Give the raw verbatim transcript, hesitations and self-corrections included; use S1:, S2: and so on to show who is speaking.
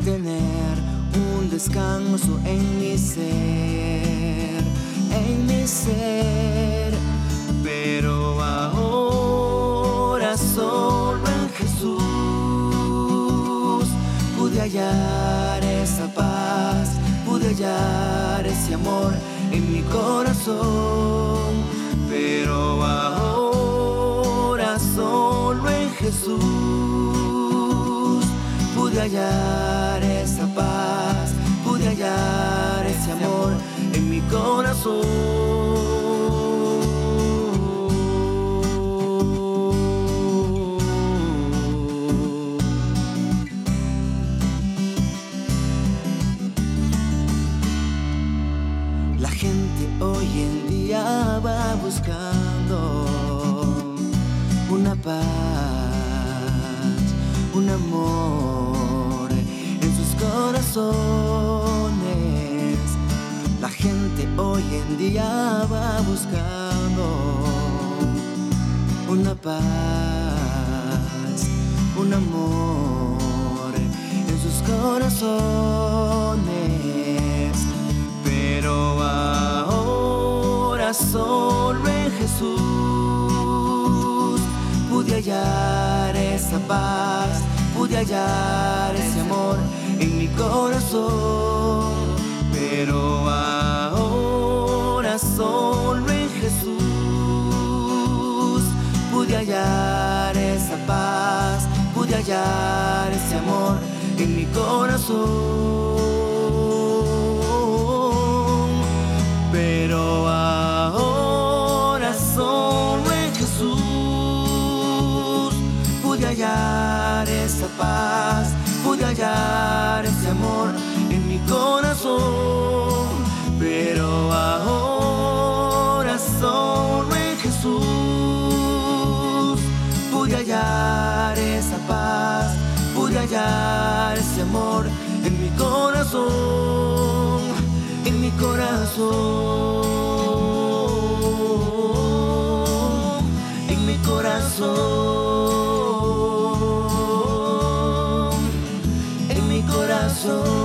S1: tener un descanso en mi ser, en mi ser. Pero ahora solo en Jesús pude hallar esa paz, pude hallar ese amor en mi corazón. Pero ahora solo en Jesús pude hallar esa paz, pude hallar ese amor en mi corazón. La gente hoy en día va buscando una paz, un amor en sus corazones. La gente hoy en día va buscando una paz, un amor en sus corazones. Pero ahora solo en Jesús pude hallar esa paz, pude hallar ese amor en mi corazón. Pero ahora solo en Jesús pude hallar esa paz, pude hallar ese amor en mi corazón. Pero ahora solo en Jesús pude hallar esa paz, pude hallar ese amor en mi corazón. Pero ahora solo en Jesús pude hallar esa paz, pude hallar ese amor en mi corazón, en mi corazón, en mi corazón, en mi corazón.